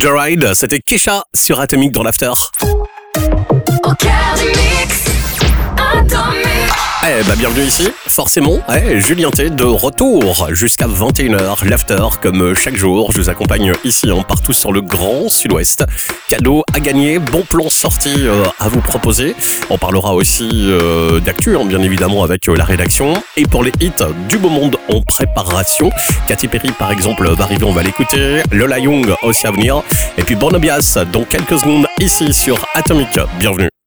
Joyride, c'était Kesha sur Atomic dans l'After. Au cœur du mix, Atomic. Bienvenue ici, forcément, Julien T de retour jusqu'à 21h, l'After, comme chaque jour, je vous accompagne ici, partout sur le Grand Sud-Ouest. Cadeaux à gagner, bons plans sortis à vous proposer. On parlera aussi d'actu, bien évidemment, avec la rédaction. Et pour les hits du beau monde en préparation, Katy Perry, par exemple, va arriver, on va l'écouter. Lola Young aussi à venir. Et puis Born Bias, dans quelques secondes, ici sur Atomic. Bienvenue.